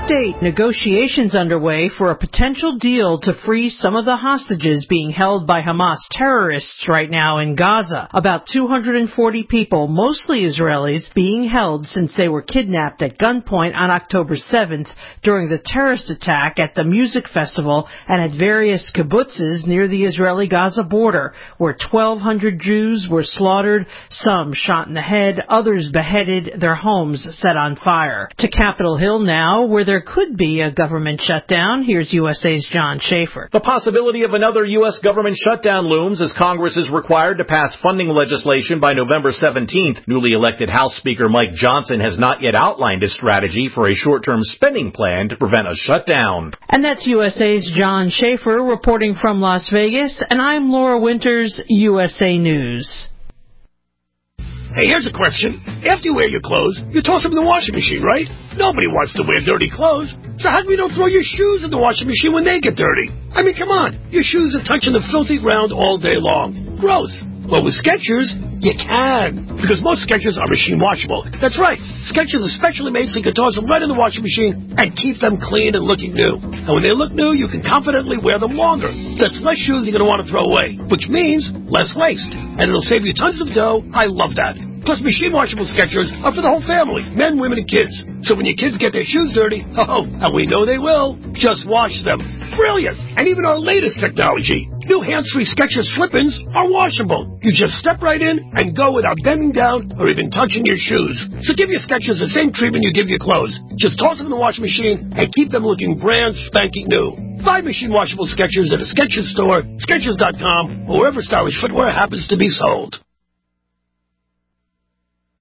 update. Negotiations underway for a potential deal to free some of the hostages being held by Hamas terrorists right now in Gaza. About 240 people, mostly Israelis, being held since they were kidnapped at gunpoint on October 7th during the terrorist attack at the music festival and at various kibbutzes near the Israeli-Gaza border, where 1,200 Jews were slaughtered, some shot in the head, others beheaded, their homes set on fire. To Capitol Hill now, where there could be a government shutdown. Here's USA's John Schaefer. The possibility of another U.S. government shutdown looms as Congress is required to pass funding legislation by November 17th. Newly elected House Speaker Mike Johnson has not yet outlined a strategy for a short-term spending plan to prevent a shutdown. And that's USA's John Schaefer reporting from Las Vegas, and I'm Laura Winters, USA News. Hey, here's a question. After you wear your clothes, you toss them in the washing machine, right? Nobody wants to wear dirty clothes. So how come you don't throw your shoes in the washing machine when they get dirty? I mean, come on. Your shoes are touching the filthy ground all day long. Gross. Well, with Skechers, you can. Because most Skechers are machine washable. That's right. Skechers are specially made so you can toss them right in the washing machine and keep them clean and looking new. And when they look new, you can confidently wear them longer. That's less shoes you're going to want to throw away, which means less waste. And it'll save you tons of dough. I love that. Plus, machine washable Skechers are for the whole family, men, women, and kids. So when your kids get their shoes dirty, and we know they will, just wash them. Brilliant! And even our latest technology, new hands-free Skechers slip-ins are washable. You just step right in and go without bending down or even touching your shoes. So give your Skechers the same treatment you give your clothes. Just toss them in the washing machine and keep them looking brand spanking new. Buy machine washable Skechers at a Skechers store, Skechers.com, or wherever stylish footwear happens to be sold.